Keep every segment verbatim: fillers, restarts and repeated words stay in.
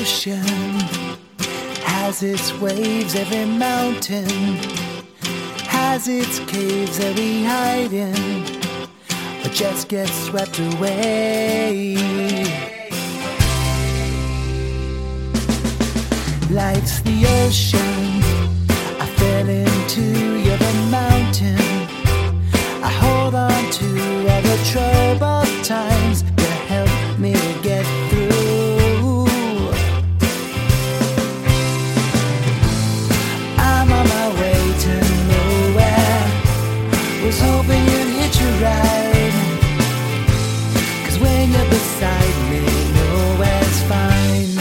ocean has its waves, every mountain has its caves that we hide in, but just get swept away. Life's the ocean, I fell into, you're the mountain. I hold on to all the troubled times to help me get through. I'm on my way to nowhere, was hoping you'd hitch a ride, 'cause when you're beside me, nowhere's fine.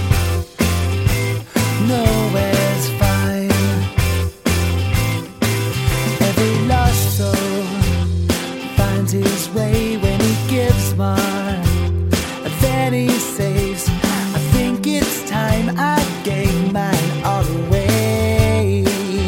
Nowhere's fine. Every lost soul finds his way when he gives more, then he saves. I think it's time I gave mine all away.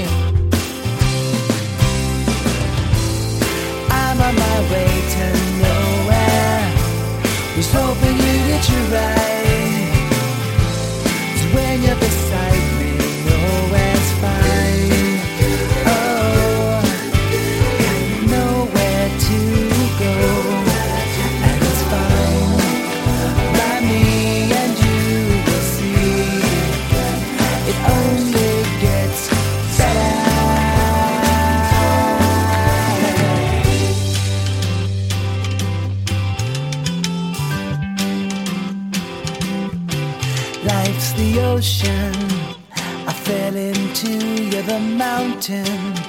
I'm on my way to nowhere, was hoping you'd hitch a ride, 'cause when you're beside me, nowhere's fine. Oh, nowhere to go, and it's fine. By me and you will see, it only gets better. Life's the ocean, I fell into, you're the mountain.